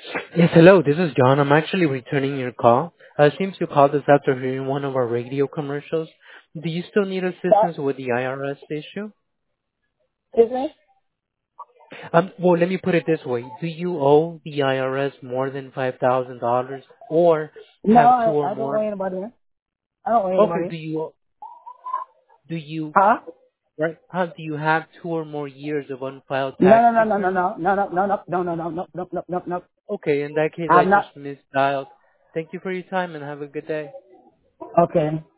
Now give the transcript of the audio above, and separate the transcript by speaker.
Speaker 1: Yes, hello. This is John. I'm actually returning your call. It seems you called us after hearing one of our radio commercials. Do you still need assistance
Speaker 2: That
Speaker 1: with the IRS issue?
Speaker 2: is it?
Speaker 1: Well, let me put it this way. Do you owe the IRS more than $5,000 or
Speaker 2: No,
Speaker 1: have two or
Speaker 2: I don't owe
Speaker 1: more?
Speaker 2: anybody. I don't owe
Speaker 1: Okay,
Speaker 2: anybody.
Speaker 1: do you,
Speaker 2: Huh?
Speaker 1: right, do you have 2 or more years of unfiled
Speaker 2: No,
Speaker 1: tax
Speaker 2: no, no, no, no,
Speaker 1: returns?
Speaker 2: no, no, no, no, no, no, no, no, no, no, no, no, no.
Speaker 1: Okay, in that case, I
Speaker 2: I'm
Speaker 1: just
Speaker 2: not.
Speaker 1: misdialed. Thank you for your time and have a good day.
Speaker 2: Okay.